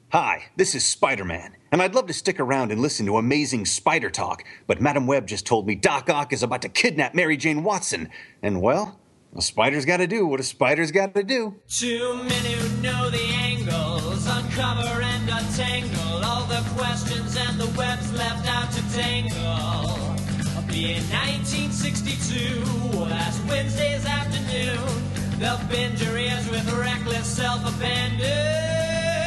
Hi, this is Spider-Man, and I'd love to stick around and listen to amazing spider talk, but Madam Web just told me Doc Ock is about to kidnap Mary Jane Watson, and well, a spider's gotta do what a spider's gotta do. Too many who know the angles, uncover and untangle all the questions and the web's left out to tangle. In 1962, last Wednesday's afternoon, they'll bend your ears with reckless self-abandon.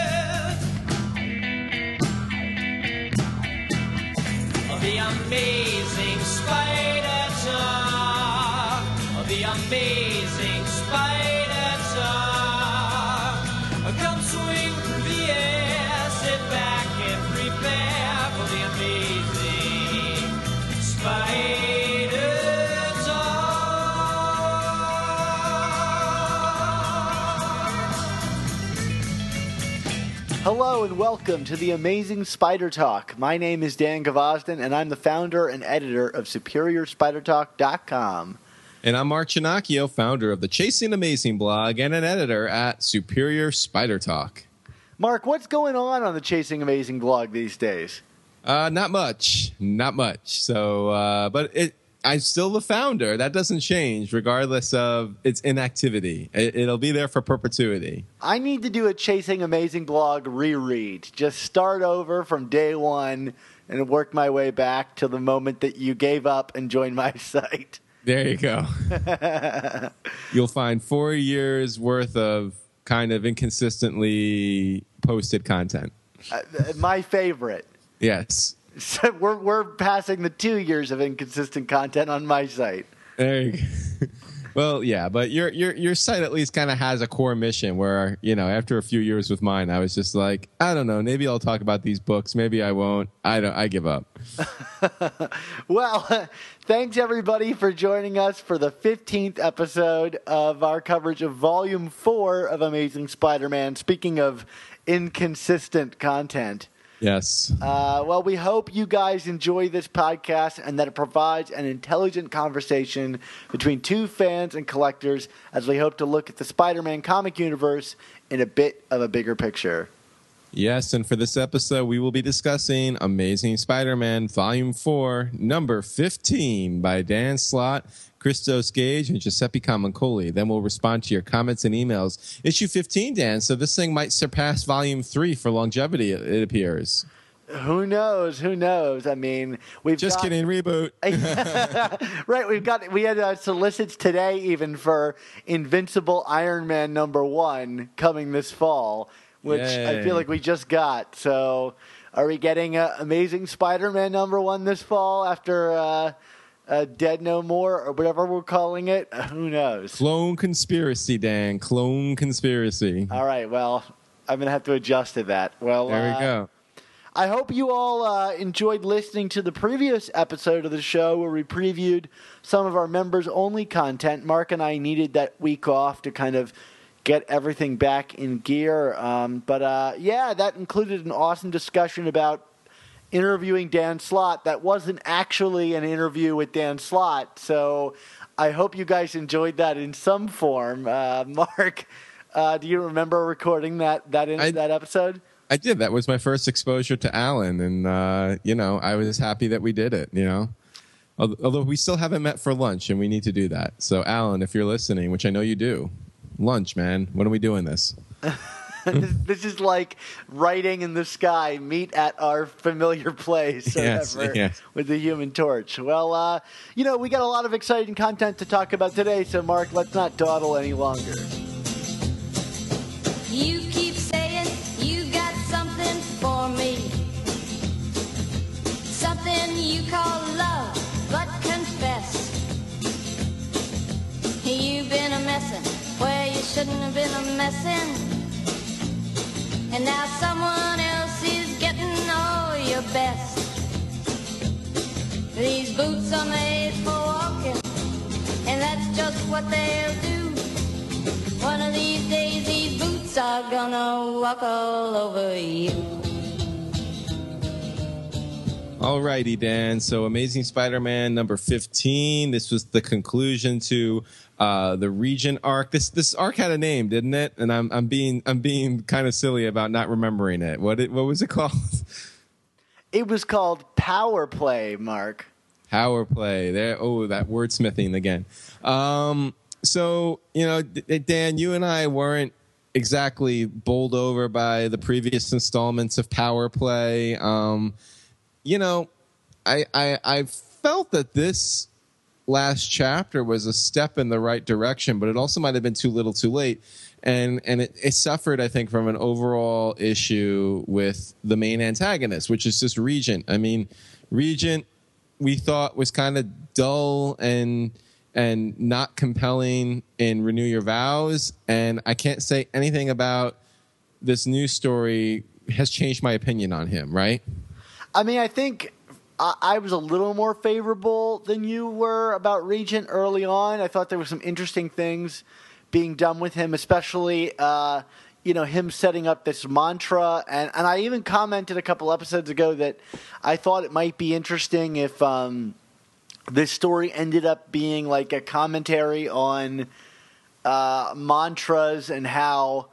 The amazing spider talk. The amazing spider talk. Come swing through the air, sit back and prepare for the amazing spider talk. Hello and welcome to the Amazing Spider Talk. My name is Dan Gvozden, and I'm the founder and editor of SuperiorSpiderTalk.com. And I'm Mark Chinacchio, founder of the Chasing Amazing blog and an editor at Superior Spider Talk. Mark, what's going on the Chasing Amazing blog these days? Not much. So, but I'm still the founder. That doesn't change regardless of its inactivity. It'll be there for perpetuity. I need to do a Chasing Amazing blog reread. Just start over from day one and work my way back to the moment that you gave up and joined my site. There you go. You'll find 4 years worth of kind of inconsistently posted content. My favorite. Yes. So we're passing the 2 years of inconsistent content on my site. There you go. Well, yeah, but your site at least kind of has a core mission where, you know, after a few years with mine, I was just like, I don't know, maybe I'll talk about these books, maybe I won't. I give up. Well, thanks everybody for joining us for the 15th episode of our coverage of Volume 4 of Amazing Spider-Man. Speaking of inconsistent content. Yes. Well, we hope you guys enjoy this podcast and that it provides an intelligent conversation between two fans and collectors as we hope to look at the Spider-Man comic universe in a bit of a bigger picture. Yes, and for this episode, we will be discussing Amazing Spider-Man Volume 4, number 15 by Dan Slott, Christos Gage, and Giuseppe Camuncoli. Then we'll respond to your comments and emails. Issue 15, Dan, so this thing might surpass Volume 3 for longevity, it appears. Who knows? I mean, kidding, reboot. Right, we had solicits today even for Invincible Iron Man number 1 coming this fall, which Yay. I feel like we just got. So are we getting Amazing Spider-Man number 1 this fall after Dead No More or whatever we're calling it? Who knows? Clone Conspiracy, Dan. Clone Conspiracy. All right, well, I'm going to have to adjust to that. Well, there we go. I hope you all enjoyed listening to the previous episode of the show where we previewed some of our members-only content. Mark and I needed that week off to kind of get everything back in gear. But that included an awesome discussion about interviewing Dan Slott. That wasn't actually an interview with Dan Slott, so I hope you guys enjoyed that in some form. Mark, do you remember recording that episode? I did. That was my first exposure to Alan, and I was happy that we did it. You know, although we still haven't met for lunch, and we need to do that. So, Alan, if you're listening, which I know you do, lunch, man. When are we doing this? This is like writing in the sky. Meet at our familiar place, yes. With the Human Torch. Well, we got a lot of exciting content to talk about today. So, Mark, let's not dawdle any longer. You keep saying you got something for me, something you call love, but confess you've been a messin' where you shouldn't have been a messin', and now someone else is getting all your best. These boots are made for walking, and that's just what they'll do. One of these days these boots are gonna walk all over you. Alrighty, Dan. So, Amazing Spider-Man number 15. This was the conclusion to the Regent arc. This arc had a name, didn't it? And I'm being kind of silly about not remembering it. What was it called? It was called Power Play, Mark. Power Play. There. Oh, that wordsmithing again. So, Dan, you and I weren't exactly bowled over by the previous installments of Power Play. I felt that this last chapter was a step in the right direction, but it also might have been too little too late. And it suffered, I think, from an overall issue with the main antagonist, which is just Regent. I mean, Regent, we thought was kind of dull and not compelling in Renew Your Vows. And I can't say anything about this new story has changed my opinion on him, right? I mean, I think I was a little more favorable than you were about Regent early on. I thought there were some interesting things being done with him, especially, him setting up this mantra. And I even commented a couple episodes ago that I thought it might be interesting if this story ended up being like a commentary on mantras and how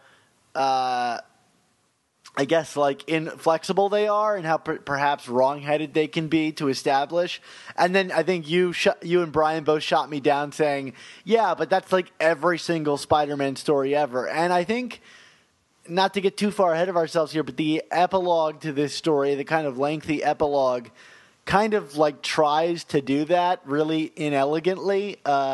I guess, like, inflexible they are and how perhaps wrong-headed they can be to establish. And then I think you and Brian both shot me down saying, yeah, but that's like every single Spider-Man story ever. And I think, not to get too far ahead of ourselves here, but the epilogue to this story, the kind of lengthy epilogue, kind of like tries to do that really inelegantly.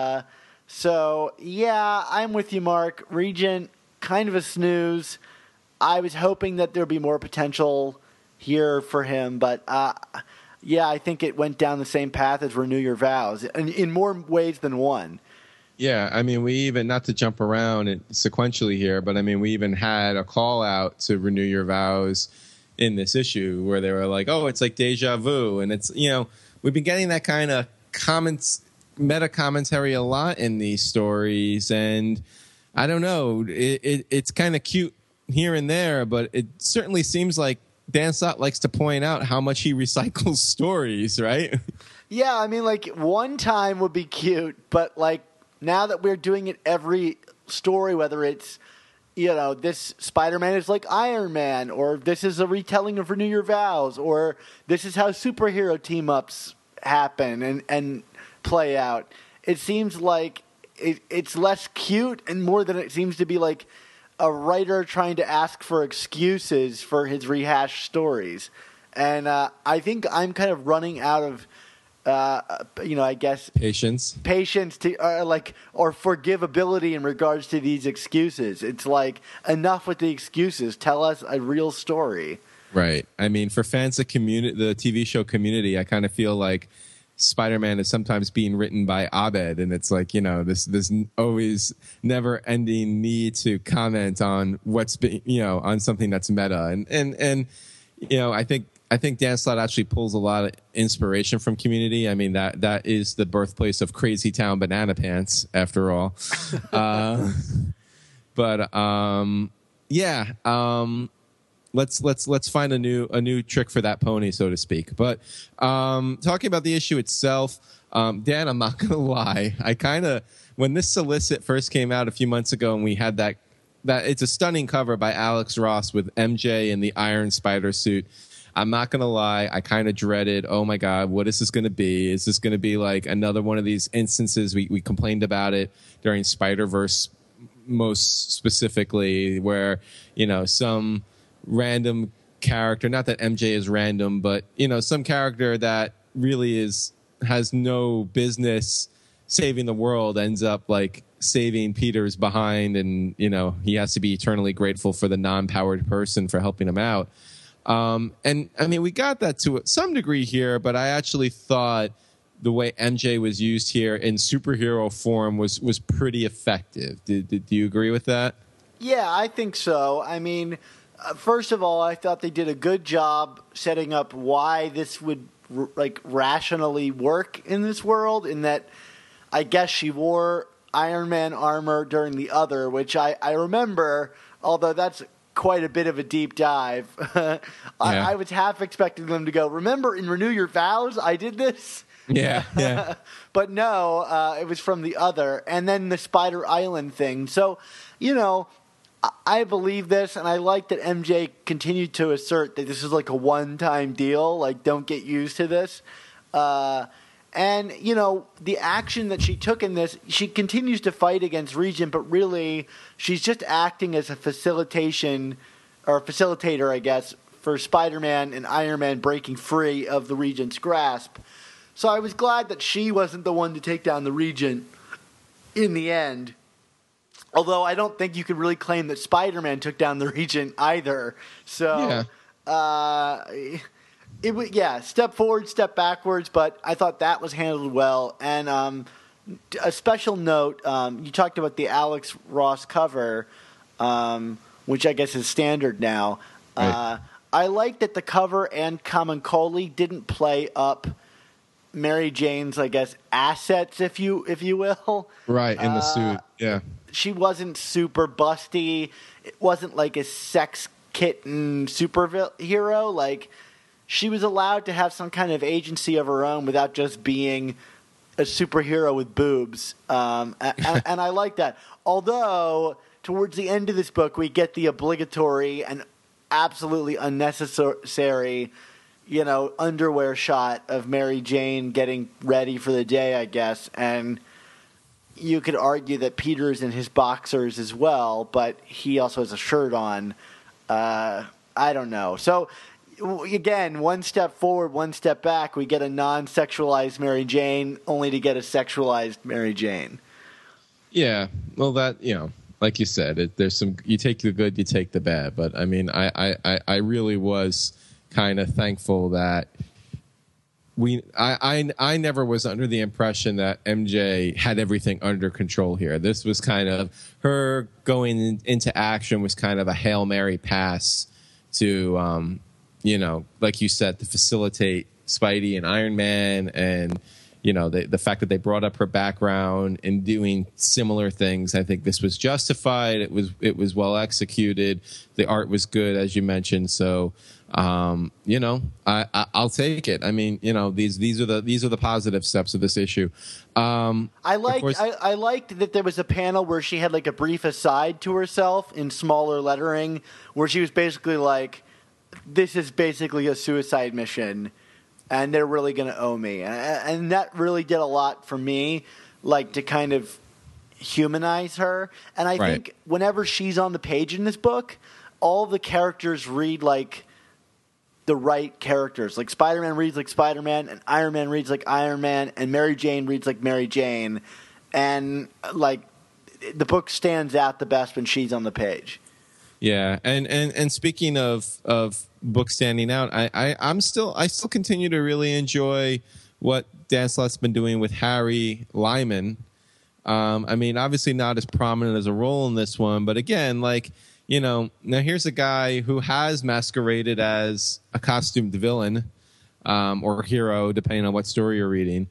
So, yeah, I'm with you, Mark. Regent, kind of a snooze. I was hoping that there'd be more potential here for him, but I think it went down the same path as Renew Your Vows, in more ways than one. Yeah, I mean, we even, not to jump around sequentially here, but I mean, we even had a call out to Renew Your Vows in this issue where they were like, oh, it's like deja vu. And it's, we've been getting that kind of meta commentary a lot in these stories. And I don't know, it's kind of cute here and there, but it certainly seems like Dan Slott likes to point out how much he recycles stories, right? Yeah, I mean, like, one time would be cute, but, like, now that we're doing it every story, whether it's, this Spider-Man is like Iron Man, or this is a retelling of Renew Your Vows, or this is how superhero team-ups happen and play out, it seems like it's less cute and more than it seems to be like a writer trying to ask for excuses for his rehashed stories. And I think I'm kind of running out of, I guess, patience to or forgivability in regards to these excuses. It's like, enough with the excuses. Tell us a real story. Right. I mean, for fans of the TV show Community, I kind of feel like Spider-Man is sometimes being written by Abed, and it's like, this always never-ending need to comment on what's being, on something that's meta, and I think Dan Slott actually pulls a lot of inspiration from Community. I mean, that is the birthplace of Crazy Town Banana Pants, after all. Let's find a new trick for that pony, so to speak. But talking about the issue itself, Dan, I'm not gonna lie. I kind of, when this solicit first came out a few months ago, and we had that it's a stunning cover by Alex Ross with MJ in the Iron Spider suit. I'm not gonna lie. I kind of dreaded. Oh my God, what is this gonna be? Is this gonna be like another one of these instances we complained about it during Spider-Verse, most specifically, where some random character, not that MJ is random, but some character that really has no business saving the world ends up like saving Peter's behind, and he has to be eternally grateful for the non-powered person for helping him out. And I mean, we got that to some degree here, but I actually thought the way MJ was used here in superhero form was pretty effective. Do you agree with that? Yeah, I think so. I mean, first of all, I thought they did a good job setting up why this would rationally work in this world, in that I guess she wore Iron Man armor during the other, which I remember, although that's quite a bit of a deep dive. I was half expecting them to go, remember in Renew Your Vows, I did this? Yeah. But no, it was from the other. And then the Spider Island thing. So, I believe this, and I like that MJ continued to assert that this is like a one-time deal. Like, don't get used to this. And, the action that she took in this, she continues to fight against Regent, but really she's just acting as a facilitator, I guess, for Spider-Man and Iron Man breaking free of the Regent's grasp. So I was glad that she wasn't the one to take down the Regent in the end. Although I don't think you could really claim that Spider-Man took down the Regent either. So, it was, step forward, step backwards, but I thought that was handled well. And a special note, you talked about the Alex Ross cover, which I guess is standard now. Right. I like that the cover and Kamancholi didn't play up Mary Jane's, I guess, assets, if you will. Right, in the suit, yeah. She wasn't super busty. It wasn't like a sex kitten superhero. Like, she was allowed to have some kind of agency of her own without just being a superhero with boobs. And I like that. Although, towards the end of this book, we get the obligatory and absolutely unnecessary, underwear shot of Mary Jane getting ready for the day, I guess. And you could argue that Peter's in his boxers as well, but he also has a shirt on. I don't know. So, again, one step forward, one step back. We get a non-sexualized Mary Jane, only to get a sexualized Mary Jane. Yeah, well, that, like you said, there's some. You take the good, you take the bad. But I mean, I really was kind of thankful that I never was under the impression that MJ had everything under control here. This was kind of her going into action was kind of a Hail Mary pass to, like you said, to facilitate Spidey and Iron Man, and the fact that they brought up her background in doing similar things. I think this was justified. It was well executed. The art was good, as you mentioned. So, I'll take it. I mean, these are the positive steps of this issue. I liked that there was a panel where she had like a brief aside to herself in smaller lettering, where she was basically like, "This is basically a suicide mission, and they're really going to owe me," and that really did a lot for me, like to kind of humanize her. And I think whenever she's on the page in this book, all the characters read like the right characters. Like Spider-Man reads like Spider-Man, and Iron Man reads like Iron Man, and Mary Jane reads like Mary Jane. And like the book stands out the best when she's on the page. Yeah, and speaking of books standing out, I still continue to really enjoy what Dan Slott's been doing with Harry Lyman. I mean, obviously not as prominent as a role in this one, but again, like, now here's a guy who has masqueraded as a costumed villain or hero, depending on what story you're reading.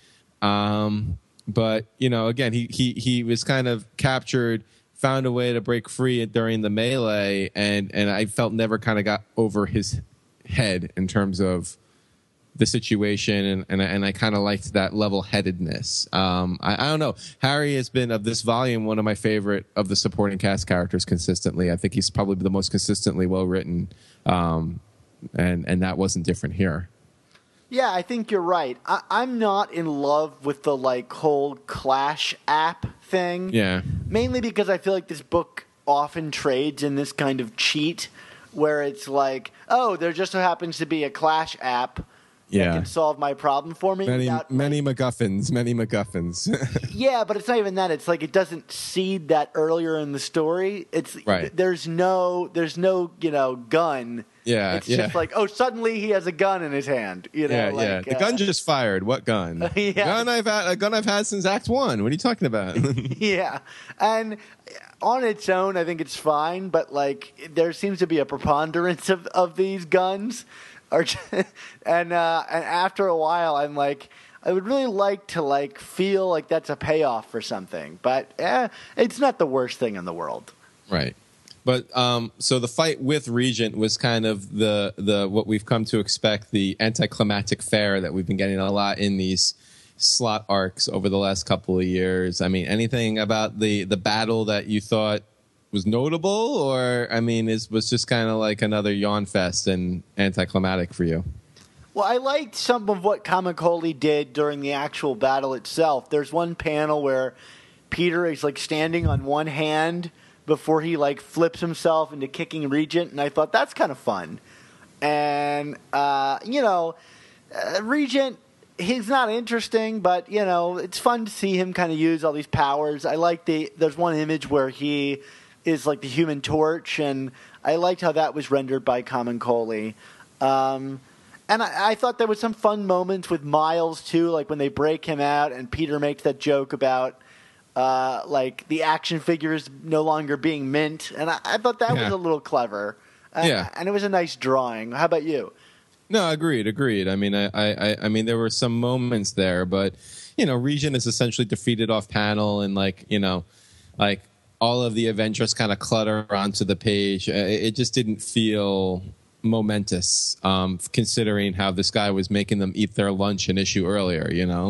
But again, he was kind of captured, found a way to break free during the melee, and I felt never kind of got over his head in terms of the situation, and I kind of liked that level-headedness. I don't know. Harry has been, of this volume, one of my favorite of the supporting cast characters consistently. I think he's probably the most consistently well-written, and that wasn't different here. Yeah, I think you're right. I'm not in love with the whole Clash app thing. Yeah. Mainly because I feel like this book often trades in this kind of cheat where it's like, oh, there just so happens to be a Clash app that can solve my problem for me. Many MacGuffins. Yeah, but it's not even that. It's like it doesn't seed that earlier in the story. It's there's no gun. Yeah, it's just like, oh, suddenly he has a gun in his hand. The gun just fired. What gun? A gun I've had since Act 1. What are you talking about? Yeah, and on its own, I think it's fine. But there seems to be a preponderance of these guns. And after a while, I'm like, I would really like to feel like that's a payoff for something, but it's not the worst thing in the world. Right. But so the fight with Regent was kind of the what we've come to expect, the anticlimactic fare that we've been getting a lot in these slot arcs over the last couple of years. I mean, anything about the battle that you thought was notable, or I mean, was just kind of like another yawn fest and anticlimactic for you? Well, I liked some of what Kamikoli did during the actual battle itself. There's one panel where Peter is like standing on one hand before he like flips himself into kicking Regent, and I thought that's kind of fun. And Regent, he's not interesting, but it's fun to see him kind of use all these powers. I like there's one image where he is like the Human Torch, and I liked how that was rendered by Kamikoli. And I thought there was some fun moments with Miles too, like when they break him out and Peter makes that joke about like the action figures no longer being mint, and I thought that was a little clever. And it was a nice drawing. How about you? No, agreed. I mean, I mean, there were some moments there, but Regent is essentially defeated off panel, and like all of the Avengers kind of clutter onto the page. It just didn't feel momentous, considering how this guy was making them eat their lunch an issue earlier.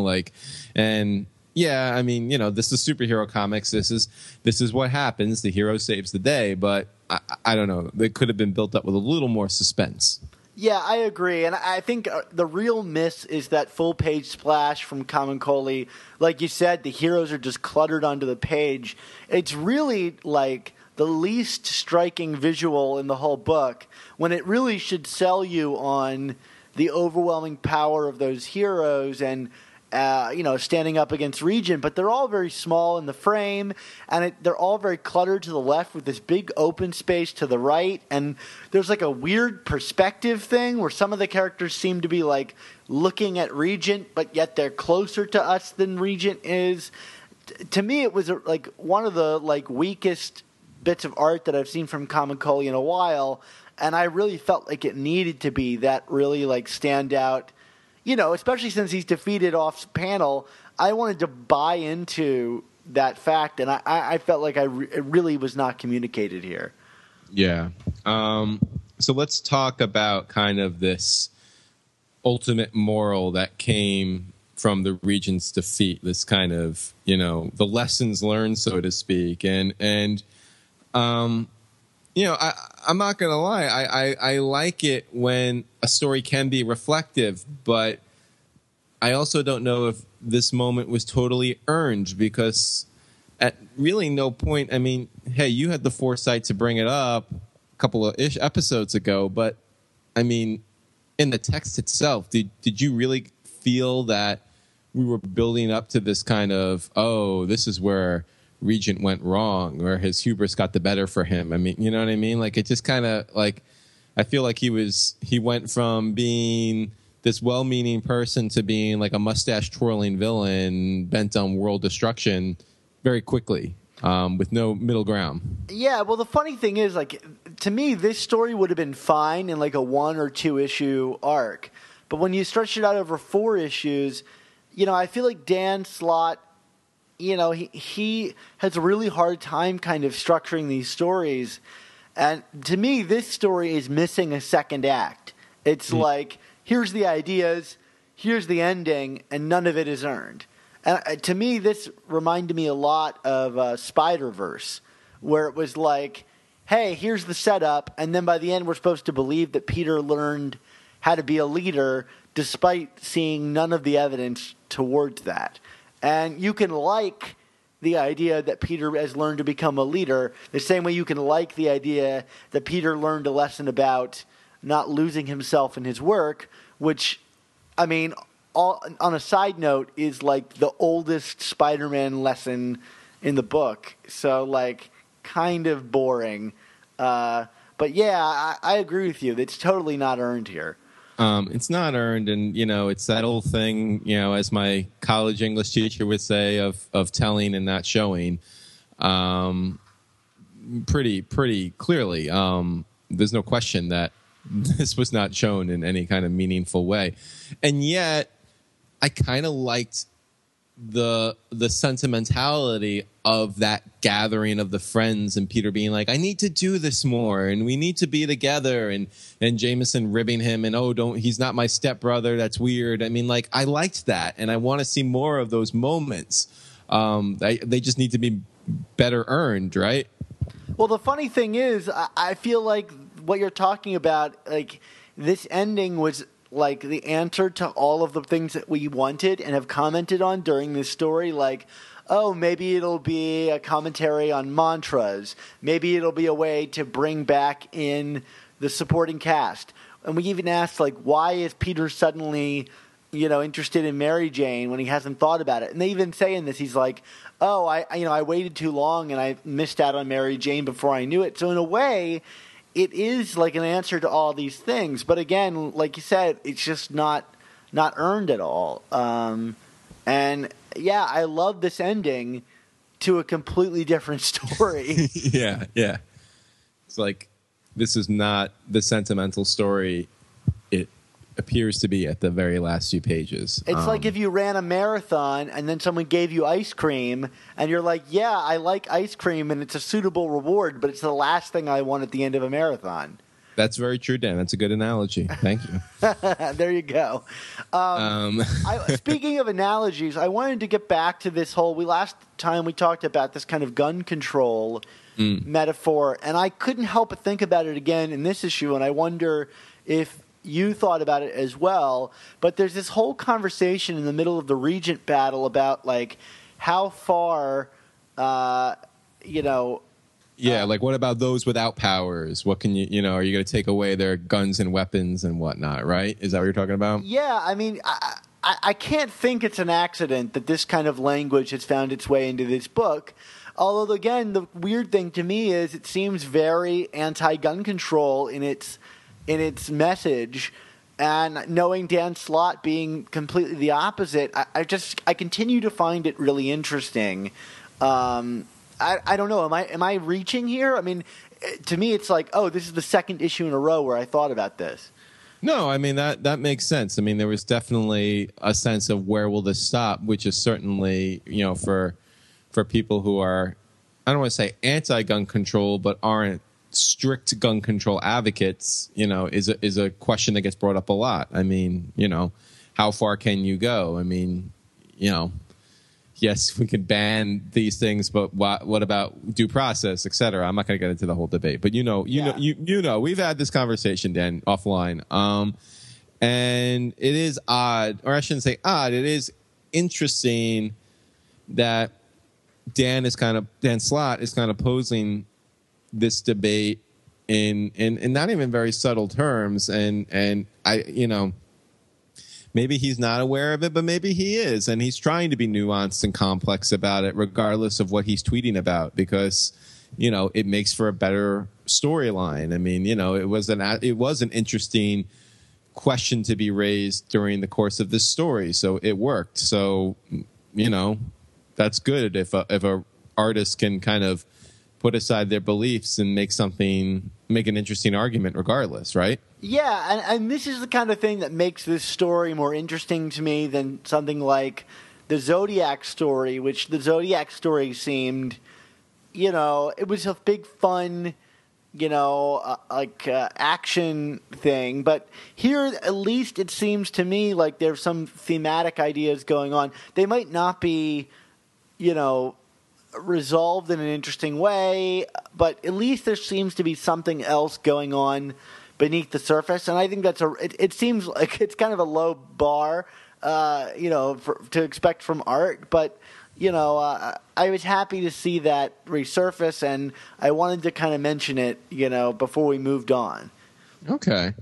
And yeah, I mean, this is superhero comics. This is what happens. The hero saves the day, but I don't know. They could have been built up with a little more suspense. Yeah, I agree. And I think the real miss is that full-page splash from Kamikoli. Like you said, the heroes are just cluttered onto the page. It's really like the least striking visual in the whole book, when it really should sell you on the overwhelming power of those heroes and standing up against Regent. But they're all very small in the frame, and they're all very cluttered to the left with this big open space to the right. And there's like a weird perspective thing where some of the characters seem to be like looking at Regent, but yet they're closer to us than Regent is. To me, it was like one of the like weakest bits of art that I've seen from Kamikoli in a while, and I really felt like it needed to be that really like stand out, especially since he's defeated off panel. I wanted to buy into that fact, and I felt like it really was not communicated here. Yeah. So let's talk about kind of this ultimate moral that came from the Regent's defeat, this kind of, the lessons learned, so to speak. And I'm not going to lie. I like it when a story can be reflective, but I also don't know if this moment was totally earned, because at really no point, I mean, hey, you had the foresight to bring it up a couple of episodes ago, but I mean, in the text itself, did you really feel that we were building up to this kind of, oh, this is where Regent went wrong, or his hubris got the better for him? I mean, you know what I mean? Like, it just kind of like, I feel like he went from being this well-meaning person to being like a mustache twirling villain bent on world destruction very quickly, with no middle ground. Yeah, well, the funny thing is, like, to me, this story would have been fine in like a 1 or 2 issue arc, but when you stretch it out over 4 issues, I feel like Dan Slott, he has a really hard time kind of structuring these stories. And to me, this story is missing a second act. It's like, here's the ideas, here's the ending, and none of it is earned. And to me, this reminded me a lot of Spider-Verse, where it was like, hey, here's the setup, and then by the end we're supposed to believe that Peter learned how to be a leader despite seeing none of the evidence towards that. And you can like the idea that Peter has learned to become a leader the same way you can like the idea that Peter learned a lesson about not losing himself in his work, which, I mean, on a side note, is like the oldest Spider-Man lesson in the book. So, like, kind of boring. But yeah, I agree with you. It's totally not earned here. It's not earned, and it's that old thing, as my college English teacher would say, of telling and not showing. Pretty clearly, there's no question that this was not shown in any kind of meaningful way, and yet I kind of liked the sentimentality of that gathering of the friends and Peter being like, I need to do this more and we need to be together, and Jameson ribbing him and he's not my stepbrother, that's weird. I mean, like, I liked that and I want to see more of those moments. They just need to be better earned, right? Well, the funny thing is, I feel like what you're talking about, like, this ending was like the answer to all of the things that we wanted and have commented on during this story. Like, oh, maybe it'll be a commentary on mantras. Maybe it'll be a way to bring back in the supporting cast. And we even asked, like, why is Peter suddenly, interested in Mary Jane when he hasn't thought about it? And they even say in this, he's like, oh, I waited too long and I missed out on Mary Jane before I knew it. So in a way, it is like an answer to all these things. But again, like you said, it's just not earned at all. And yeah, I love this ending to a completely different story. Yeah. It's like, this is not the sentimental story it appears to be at the very last few pages. It's like if you ran a marathon and then someone gave you ice cream and you're like, yeah, I like ice cream and it's a suitable reward, but it's the last thing I want at the end of a marathon. That's very true, Dan. That's a good analogy. Thank you. There you go. Speaking of analogies, I wanted to get back to this last time we talked about this kind of gun control metaphor, and I couldn't help but think about it again in this issue, and I wonder if you thought about it as well. But there's this whole conversation in the middle of the Regent battle about, like, how far, Yeah, like, what about those without powers? What can are you going to take away their guns and weapons and whatnot, right? Is that what you're talking about? Yeah, I mean, I can't think it's an accident that this kind of language has found its way into this book. Although, again, the weird thing to me is it seems very anti-gun control in its message, and knowing Dan Slott being completely the opposite, I continue to find it really interesting. I don't know. Am I reaching here? I mean, to me, it's like, oh, this is the second issue in a row where I thought about this. No, I mean, that makes sense. I mean, there was definitely a sense of where will this stop, which is certainly, for people who are, I don't want to say anti-gun control, but aren't strict gun control advocates, is a question that gets brought up a lot. I mean, how far can you go? I mean, yes, we can ban these things, but what about due process, et cetera? I'm not going to get into the whole debate, but we've had this conversation, Dan, offline. And it is odd, or I shouldn't say odd, it is interesting that Dan Slott is kind of posing this debate in not even very subtle terms, and I, maybe he's not aware of it, but maybe he is, and he's trying to be nuanced and complex about it, regardless of what he's tweeting about, because it makes for a better storyline. I mean, it was an interesting question to be raised during the course of this story, so it worked. So that's good if a artist can kind of put aside their beliefs and make an interesting argument regardless, right? Yeah, and this is the kind of thing that makes this story more interesting to me than something like the Zodiac story, which the Zodiac story seemed, it was a big fun, action thing. But here, at least it seems to me like there's some thematic ideas going on. They might not be, resolved in an interesting way, but at least there seems to be something else going on beneath the surface, and I think that's it seems like it's kind of a low bar, to expect from art, but I was happy to see that resurface, and I wanted to kind of mention it, before we moved on. Okay.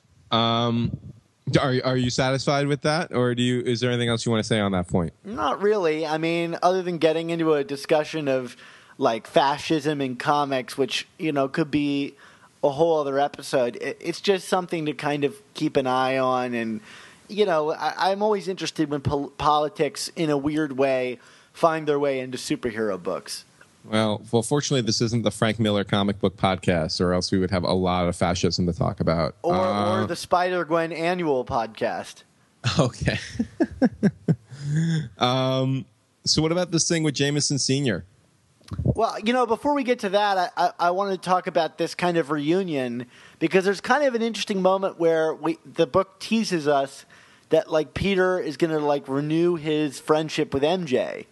Are you satisfied with that, or is there anything else you want to say on that point? Not really. I mean, other than getting into a discussion of like fascism in comics, which could be a whole other episode. It's just something to kind of keep an eye on, and I'm always interested when politics, in a weird way, find their way into superhero books. Well, fortunately, this isn't the Frank Miller comic book podcast, or else we would have a lot of fascism to talk about. Or the Spider-Gwen annual podcast. Okay. So what about this thing with Jameson Sr.? Well, before we get to that, I want to talk about this kind of reunion because there's kind of an interesting moment where the book teases us that like Peter is going to like renew his friendship with MJ,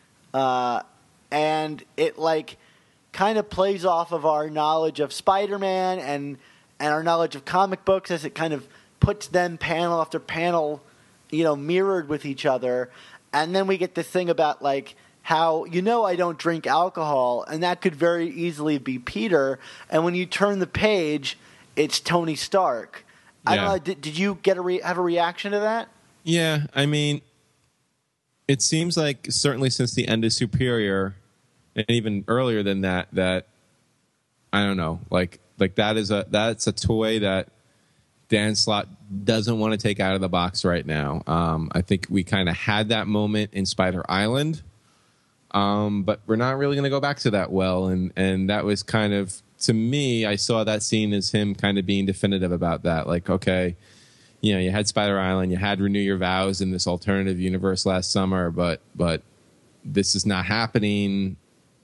and it like kind of plays off of our knowledge of Spider-Man and our knowledge of comic books as it kind of puts them panel after panel, mirrored with each other, and then we get this thing about like how I don't drink alcohol, and that could very easily be Peter, and when you turn the page, it's Tony Stark. Yeah. I don't know. Did you get have a reaction to that? Yeah, I mean, it seems like certainly since the end of Superior, and even earlier than that I don't know, like that's a toy that Dan Slott doesn't want to take out of the box right now. I think we kind of had that moment in Spider Island, but we're not really going to go back to that well, and that was kind of, to me, I saw that scene as him kind of being definitive about that. Like, okay, you had Spider Island, you had Renew Your Vows in this alternative universe last summer, but this is not happening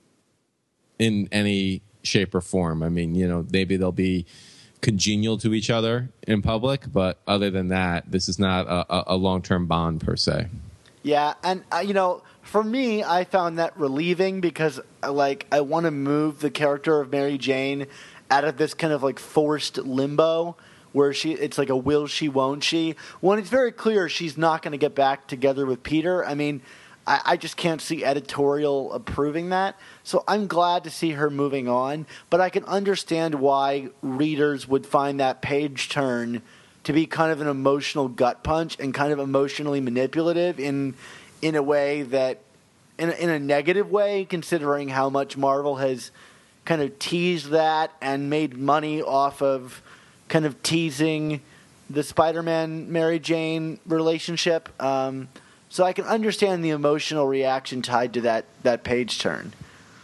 in any shape or form. I mean, maybe they'll be congenial to each other in public, but other than that, this is not a long-term bond per se. Yeah, and for me, I found that relieving because I want to move the character of Mary Jane out of this kind of like forced limbo where it's like a will she, won't she, when it's very clear she's not going to get back together with Peter. I mean, I just can't see editorial approving that. So I'm glad to see her moving on, but I can understand why readers would find that page turn to be kind of an emotional gut punch and kind of emotionally manipulative in a way that, in a negative way, considering how much Marvel has kind of teased that and made money off of kind of teasing the Spider-Man Mary Jane relationship. So I can understand the emotional reaction tied to that page turn.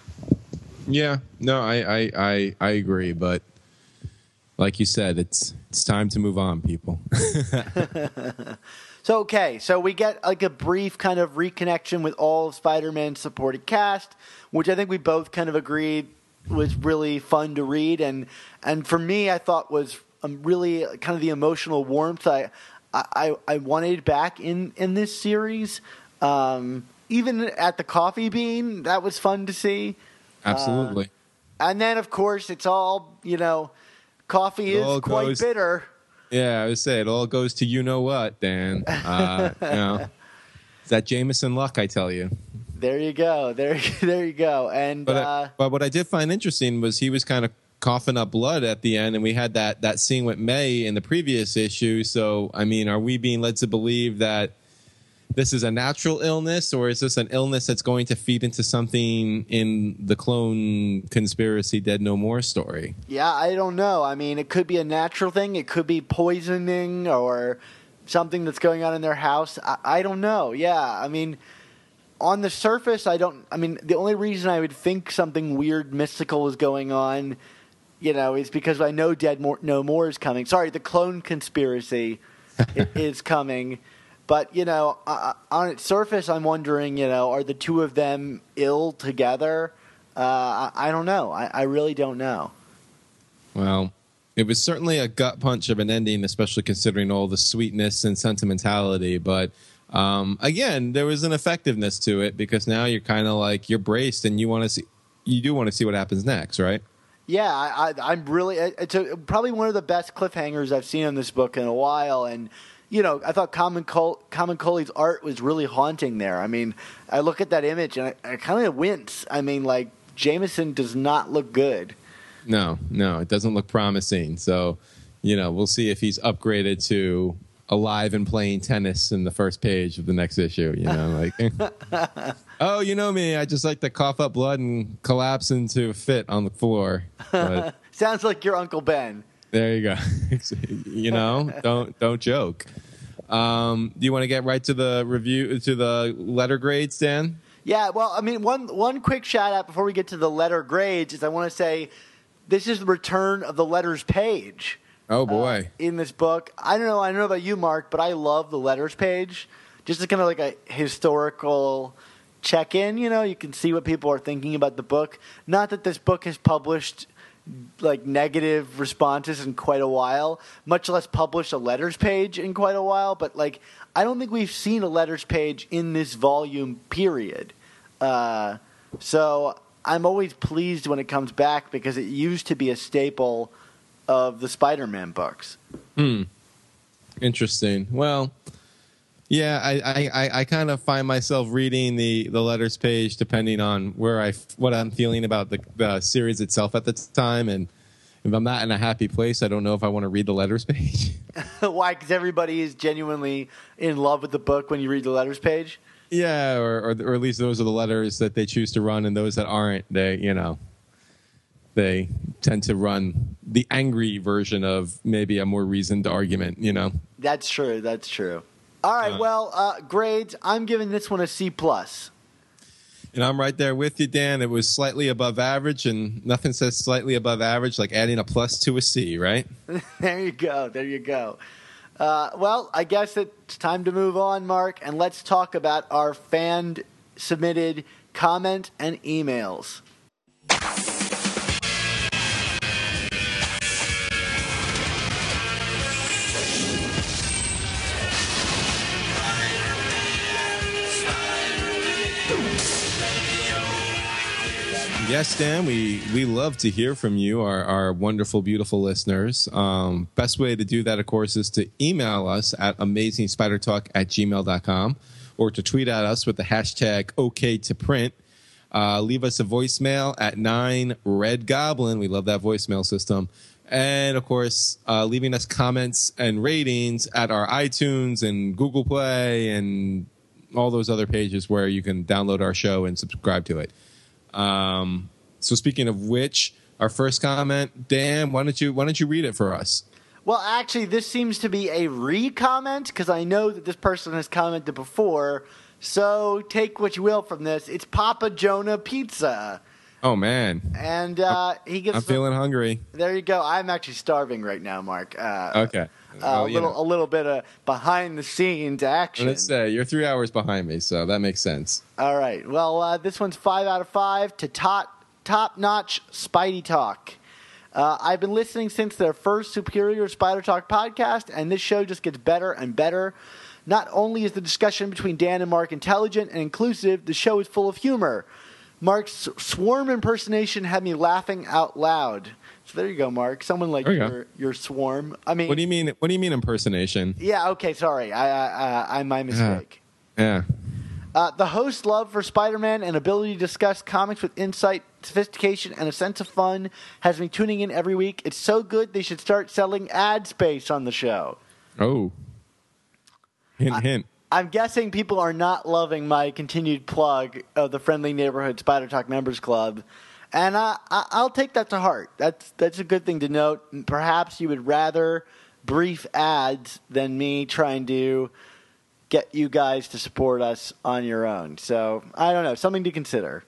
Yeah, no, I agree, but like you said, it's time to move on, people. So we get like a brief kind of reconnection with all of Spider-Man's supporting cast, which I think we both kind of agreed was really fun to read, and for me, I thought was really kind of the emotional warmth I wanted back in this series. Even at the Coffee Bean, that was fun to see. Absolutely. And then, of course, it's all, coffee is quite bitter. Yeah, I would say it all goes to you-know-what, Dan. It's that Jameson luck, I tell you. There you go. There you go. And but what I did find interesting was he was kind of coughing up blood at the end, and we had that scene with May in the previous issue. So, I mean, are we being led to believe that this is a natural illness, or is this an illness that's going to feed into something in the clone conspiracy Dead No More story? Yeah, I don't know. I mean, it could be a natural thing. It could be poisoning or something that's going on in their house. I don't know. Yeah, I mean, on the surface, the only reason I would think something weird, mystical is going on, is because I know Dead No More is coming. Sorry, the clone conspiracy is coming. But, on its surface, I'm wondering, are the two of them ill together? I don't know. I really don't know. Well, it was certainly a gut punch of an ending, especially considering all the sweetness and sentimentality. But, again, there was an effectiveness to it because now you're kind of like, you're braced and you do want to see what happens next, right? Yeah, I'm really, it's probably one of the best cliffhangers I've seen in this book in a while. And, I thought Kamankole's art was really haunting there. I mean, I look at that image and I kind of wince. I mean, like, Jameson does not look good. No, it doesn't look promising. So, we'll see if he's upgraded to alive and playing tennis in the first page of the next issue. Oh, you know me. I just like to cough up blood and collapse into a fit on the floor. But sounds like your Uncle Ben. There you go. Don't joke. Do you want to get right to the review, to the letter grades, Dan? Yeah, well, I mean, one quick shout out before we get to the letter grades is I want to say this is the return of the letters page. Oh boy! In this book, I don't know about you, Mark, but I love the letters page. just as kind of like a historical check-in. You can see what people are thinking about the book. Not that this book has published like negative responses in quite a while, much less published a letters page in quite a while. But like, I don't think we've seen a letters page in this volume, period. So I'm always pleased when it comes back because it used to be a staple of the Spider-Man books. Interesting. Well, yeah, I kind of find myself reading the letters page depending on what I'm feeling about the series itself at the time, and if I'm not in a happy place, I don't know if I want to read the letters page. Why? Because everybody is genuinely in love with the book when you read the letters page. Yeah, or at least those are the letters that they choose to run, and those that aren't, they tend to run the angry version of maybe a more reasoned argument. That's true. That's true. All right. Grades. I'm giving this one a C+. And I'm right there with you, Dan. It was slightly above average, and nothing says slightly above average like adding a plus to a C, right? There you go. There you go. I guess it's time to move on, Mark, and let's talk about our fan-submitted comment and emails. Yes, Dan, we love to hear from you, our wonderful, beautiful listeners. Best way to do that, of course, is to email us at amazingspidertalk@gmail.com or to tweet at us with the hashtag OKToPrint. Leave us a voicemail at 9RedGoblin. We love that voicemail system. And, of course, leaving us comments and ratings at our iTunes and Google Play and all those other pages where you can download our show and subscribe to it. So speaking of which, our first comment, Dan, why don't you read it for us? Well, actually, this seems to be a re-comment because I know that this person has commented before. So take what you will from this. It's Papa Jonah Pizza. Oh man! And he gives. I'm feeling hungry. There you go. I'm actually starving right now, Mark. Okay. A little bit of behind the scenes action. Let's say you're 3 hours behind me, so that makes sense. All right. Well, this one's 5 out of 5 to top-notch Spidey Talk. I've been listening since their first Superior Spider Talk podcast, and this show just gets better and better. Not only is the discussion between Dan and Mark intelligent and inclusive, the show is full of humor. Mark's swarm impersonation had me laughing out loud. So there you go, Mark. Someone like your swarm. I mean, what do you mean? What do you mean impersonation? Yeah. Okay. Sorry. I'm my mistake. Yeah. The host's love for Spider-Man and ability to discuss comics with insight, sophistication, and a sense of fun has me tuning in every week. It's so good they should start selling ad space on the show. Oh. Hint. I'm guessing people are not loving my continued plug of the Friendly Neighborhood Spider Talk Members Club. And I'll take that to heart. That's a good thing to note. Perhaps you would rather brief ads than me trying to get you guys to support us on your own. So, I don't know. Something to consider.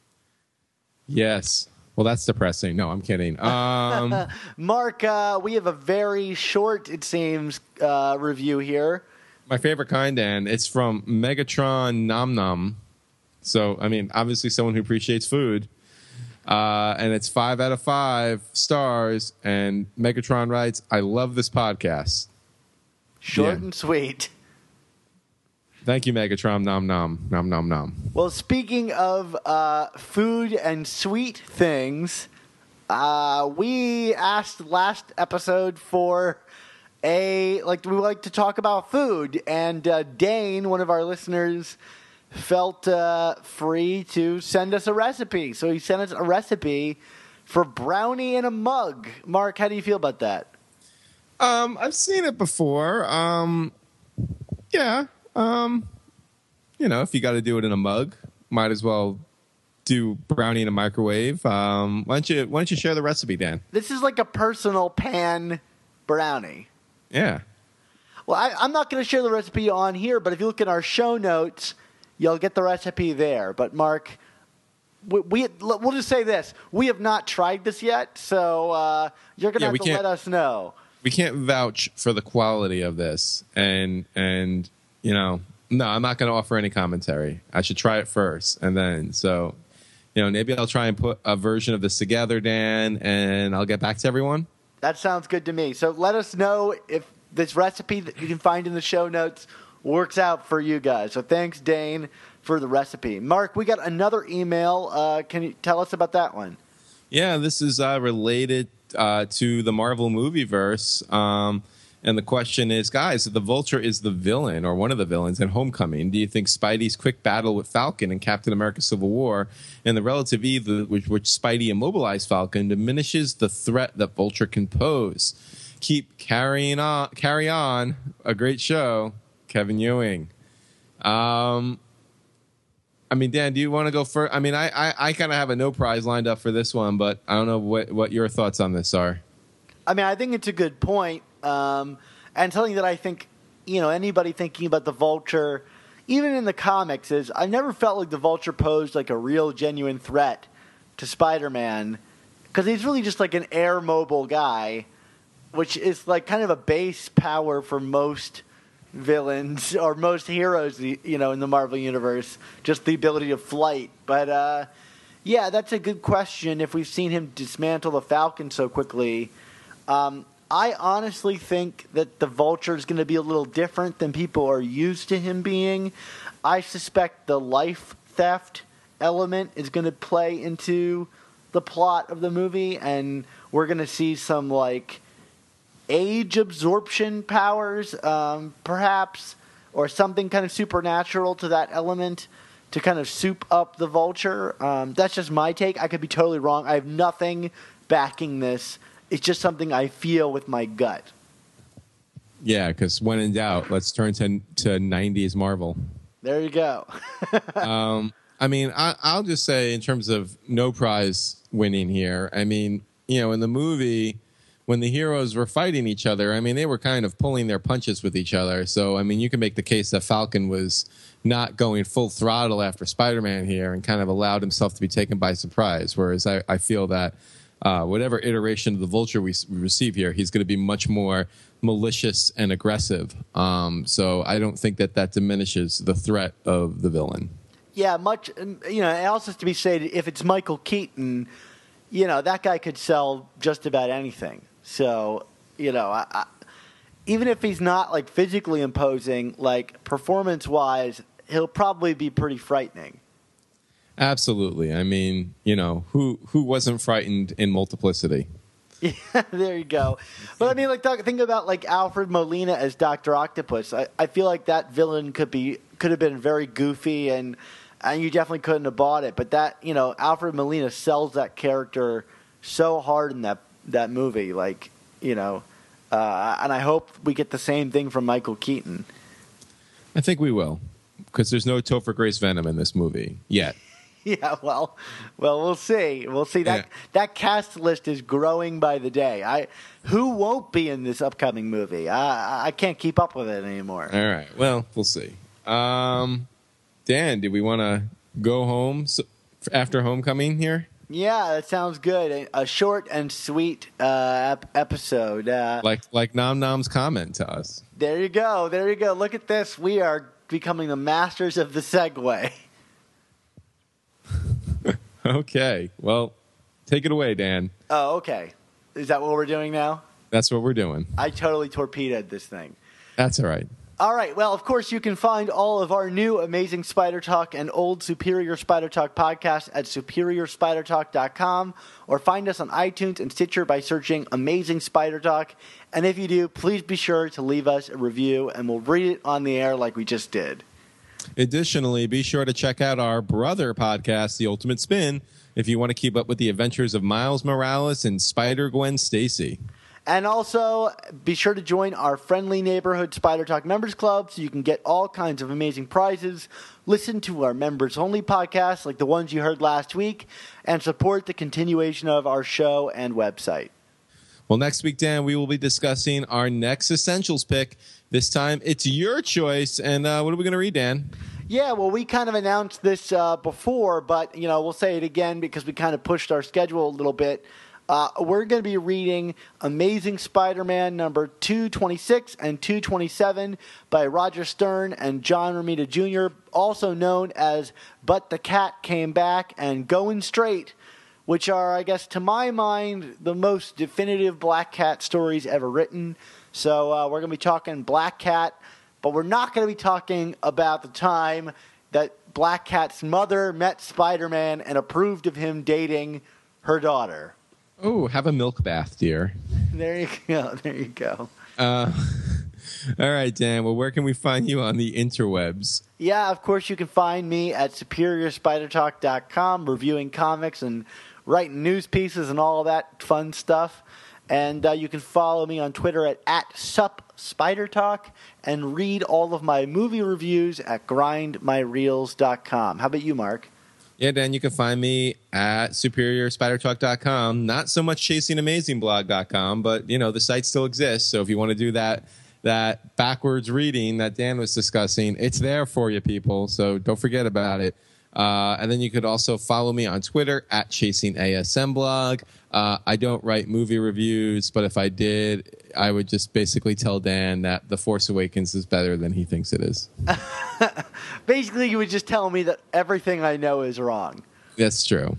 Yes. Well, that's depressing. No, I'm kidding. Mark, we have a very short, it seems, review here. My favorite kind, Dan. It's from Megatron Nom Nom. So, I mean, obviously someone who appreciates food. And it's 5 out of 5 stars. And Megatron writes, I love this podcast. Short and sweet. Thank you, Megatron. Nom nom. Nom nom nom. Well, speaking of food and sweet things, we asked last episode for we like to talk about food. And Dane, one of our listeners, felt free to send us a recipe. So he sent us a recipe for brownie in a mug. Mark, how do you feel about that? I've seen it before. Yeah. If you got to do it in a mug, might as well do brownie in a microwave. Why don't you share the recipe, Dan? This is like a personal pan brownie. Yeah. Well, I'm not going to share the recipe on here, but if you look at our show notes, you'll get the recipe there. But Mark, we'll just say this: we have not tried this yet, so you're going to have to let us know. We can't vouch for the quality of this, and No, I'm not going to offer any commentary. I should try it first, and then maybe I'll try and put a version of this together, Dan, and I'll get back to everyone. That sounds good to me. So let us know if this recipe that you can find in the show notes works out for you guys. So thanks, Dane, for the recipe. Mark, we got another email. Can you tell us about that one? Yeah, this is related to the Marvel movieverse. And the question is, guys, if the Vulture is the villain or one of the villains in Homecoming, do you think Spidey's quick battle with Falcon in Captain America Civil War and the relative ease with which Spidey immobilized Falcon diminishes the threat that Vulture can pose? Carry on. A great show. Kevin Ewing. Dan, do you want to go first? I kind of have a no prize lined up for this one, but I don't know what your thoughts on this are. I think it's a good point. And something that I think, anybody thinking about the Vulture, even in the comics, is I never felt like the Vulture posed like a real, genuine threat to Spider-Man, because he's really just like an air mobile guy, which is like kind of a base power for most villains or most heroes, in the Marvel universe, just the ability of flight. But yeah, that's a good question. If we've seen him dismantle the Falcon so quickly. I honestly think that the Vulture is going to be a little different than people are used to him being. I suspect the life theft element is going to play into the plot of the movie, and we're going to see some, age absorption powers, perhaps, or something kind of supernatural to that element to kind of soup up the Vulture. That's just my take. I could be totally wrong. I have nothing backing this. It's just something I feel with my gut. Yeah, because when in doubt, let's turn to 90s Marvel. There you go. I'll just say in terms of no prize winning here, in the movie, when the heroes were fighting each other, they were kind of pulling their punches with each other. So, you can make the case that Falcon was not going full throttle after Spider-Man here and kind of allowed himself to be taken by surprise, whereas I feel that whatever iteration of the Vulture we receive here, he's going to be much more malicious and aggressive. So I don't think that diminishes the threat of the villain. Yeah, much. It also has to be said, if it's Michael Keaton, that guy could sell just about anything. So, even if he's not physically imposing, performance-wise, he'll probably be pretty frightening. Absolutely. Who wasn't frightened in Multiplicity? Yeah, there you go. But think about Alfred Molina as Dr. Octopus. I feel like that villain could have been very goofy, and you definitely couldn't have bought it. But that Alfred Molina sells that character so hard in that movie. And I hope we get the same thing from Michael Keaton. I think we will, because there's no Topher Grace Venom in this movie yet. Yeah, well, we'll see. We'll see. That cast list is growing by the day. Who won't be in this upcoming movie? I can't keep up with it anymore. All right. Well, we'll see. Dan, do we want to go home after Homecoming here? Yeah, that sounds good. A short and sweet episode. Like Nom Nom's comment to us. There you go. Look at this. We are becoming the masters of the segue. Okay. Well, take it away, Dan. Oh, okay. Is that what we're doing now? That's what we're doing. I totally torpedoed this thing. That's all right. All right. Well, of course, you can find all of our new Amazing Spider Talk and old Superior Spider Talk podcasts at superiorspidertalk.com, or find us on iTunes and Stitcher by searching Amazing Spider Talk. And if you do, please be sure to leave us a review, and we'll read it on the air like we just did. Additionally, be sure to check out our brother podcast, The Ultimate Spin, if you want to keep up with the adventures of Miles Morales and Spider-Gwen Stacy. And also, be sure to join our friendly neighborhood Spider Talk Members Club so you can get all kinds of amazing prizes, listen to our members-only podcasts like the ones you heard last week, and support the continuation of our show and website. Well, next week, Dan, we will be discussing our next Essentials pick. This time, it's your choice. And what are we going to read, Dan? Yeah, well, we kind of announced this before, but, we'll say it again because we kind of pushed our schedule a little bit. we're going to be reading Amazing Spider-Man number 226 and 227 by Roger Stern and John Romita Jr., also known as But the Cat Came Back and Going Straight, which are, I guess, to my mind, the most definitive Black Cat stories ever written. So we're going to be talking Black Cat, but we're not going to be talking about the time that Black Cat's mother met Spider-Man and approved of him dating her daughter. Oh, have a milk bath, dear. There you go. There you go. All right, Dan. Well, where can we find you on the interwebs? Yeah, of course, you can find me at SuperiorSpiderTalk.com, reviewing comics and writing news pieces and all of that fun stuff. And you can follow me on Twitter at SupSpiderTalk and read all of my movie reviews at GrindMyReels.com. How about you, Mark? Yeah, Dan, you can find me at SuperiorSpiderTalk.com. Not so much ChasingAmazingBlog.com, but, the site still exists. So if you want to do that backwards reading that Dan was discussing, it's there for you, people. So don't forget about it. And then you could also follow me on Twitter at ChasingASMblog. I don't write movie reviews, but if I did, I would just basically tell Dan that The Force Awakens is better than he thinks it is. Basically, you would just tell me that everything I know is wrong. That's true.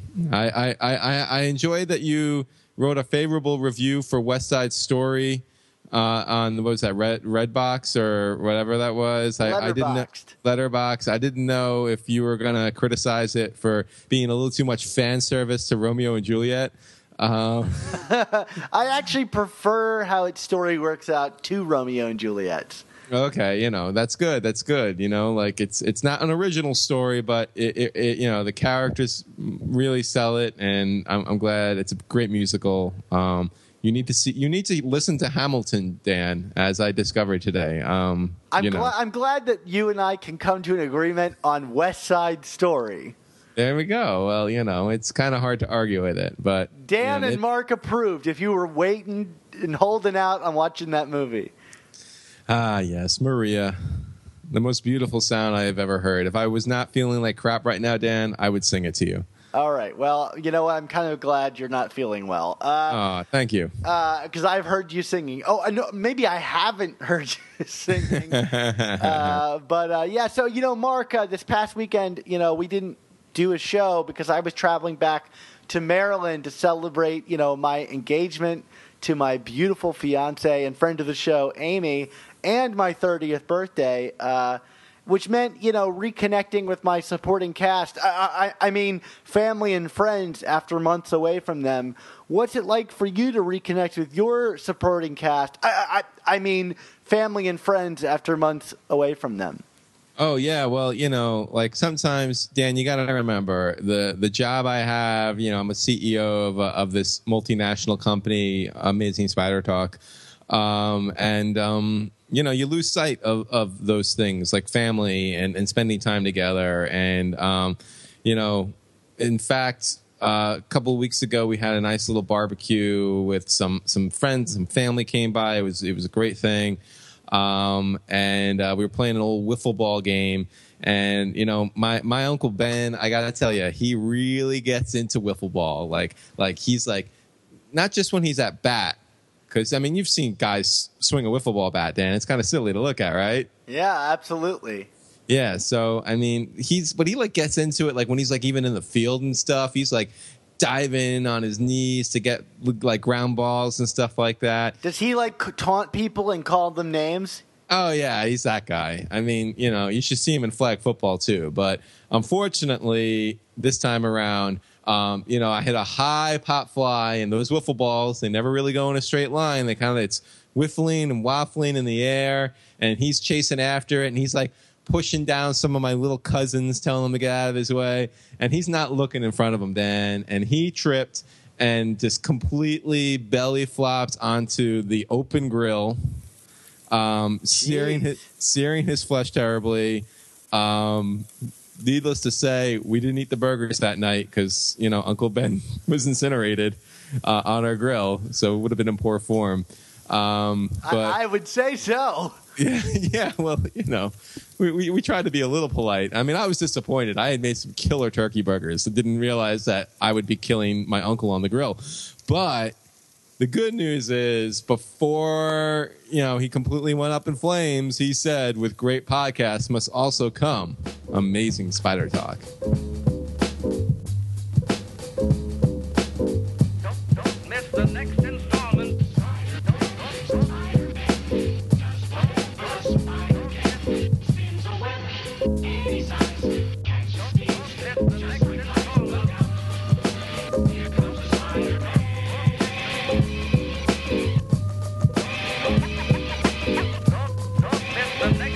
I enjoy that you wrote a favorable review for West Side Story on, what was that, Redbox or whatever that was? Letterboxd. I didn't know if you were going to criticize it for being a little too much fan service to Romeo and Juliet. I actually prefer how its story works out to Romeo and Juliet. Okay, that's good. That's good. Like it's not an original story, but it the characters really sell it, and I'm glad. It's a great musical. You need to listen to Hamilton, Dan, as I discovered today. I'm glad that you and I can come to an agreement on West Side Story. There we go. Well, it's kind of hard to argue with it, but Dan and Mark approved. If you were waiting and holding out on watching that movie. Ah, yes, Maria. The most beautiful sound I have ever heard. If I was not feeling like crap right now, Dan, I would sing it to you. All right. Well, you know what? I'm kind of glad you're not feeling well. Thank you. Because I've heard you singing. Oh, I know. Maybe I haven't heard you singing. Yeah. So, Mark, this past weekend, we didn't do a show because I was traveling back to Maryland to celebrate, my engagement to my beautiful fiance and friend of the show, Amy, and my 30th birthday, which meant, reconnecting with my supporting cast. I mean, family and friends after months away from them. What's it like for you to reconnect with your supporting cast? I mean, family and friends after months away from them. Oh, yeah. Well, like sometimes, Dan, you got to remember the job I have, I'm a CEO of this multinational company, Amazing Spider Talk. You lose sight of those things like family and spending time together. And, in fact, a couple of weeks ago, we had a nice little barbecue with some friends, some family came by. It was a great thing. We were playing an old wiffle ball game. And, my Uncle Ben, I got to tell you, he really gets into wiffle ball. Like he's like, not just when he's at bat. Because, you've seen guys swing a wiffle ball bat, Dan. It's kind of silly to look at, right? Yeah, absolutely. Yeah, so, he gets into it, like, when he's, like, even in the field and stuff. He's, like, diving on his knees to get, like, ground balls and stuff like that. Does he, like, taunt people and call them names? Oh, yeah, he's that guy. You should see him in flag football, too. But, unfortunately, this time around... I hit a high pop fly, and those wiffle balls, they never really go in a straight line. It's whiffling and waffling in the air, and he's chasing after it, and he's like pushing down some of my little cousins, telling them to get out of his way, and he's not looking in front of him, Dan, and he tripped and just completely belly flopped onto the open grill, searing his flesh terribly. Needless to say, we didn't eat the burgers that night because, Uncle Ben was incinerated on our grill, so it would have been in poor form. I would say so. Yeah. Well, we tried to be a little polite. I was disappointed. I had made some killer turkey burgers and didn't realize that I would be killing my uncle on the grill. But the good news is, before he completely went up in flames, he said, with great podcasts must also come amazing Spider Talk. Don't miss the next installment. Don't miss the next